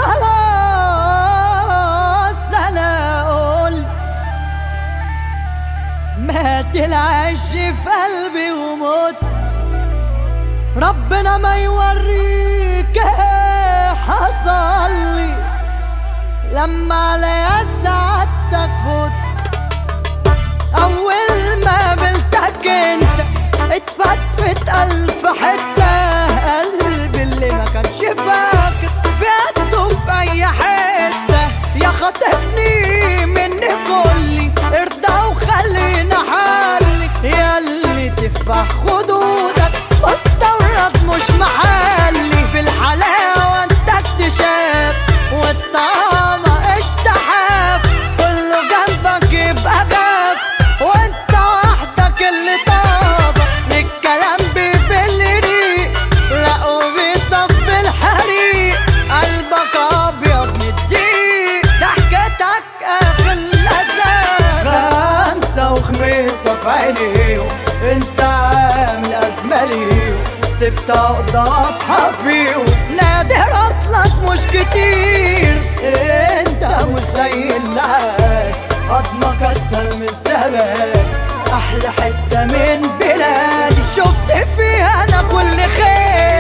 خلاص انا قلت مات العش في قلبي وموت. ربنا ما يوريك ايه حصل لي لما عليا سعادتك فوت. اول ما قابلتك انت اتفتفت الف حته، قلبي اللي ما كانش فاكر في قده في اي حته. يا خاطفني مني كلي ارضى وخلينا حالي، يا اللي تفح خدودك مستورد مش محلي. في الحلاوه انت اكتشاف والطعامه اشتحاف، كله جنبك يبقى غاف وانت وحدك اللي طازه. الكلام بيبل ريق لا وبيطفي الحريق، قلبك ابيض من الدقيق، ضحكتك اخر لذاذه. خمسه وخميسه في عينيهم انت عامل ازمه ليهم، سبت اضحى فيهم نادر اصلك مش كتير. انت مش زي اللعب قضمك اسهل من الزمان، احلى حته من بلادي شفت فيها انا كل خير.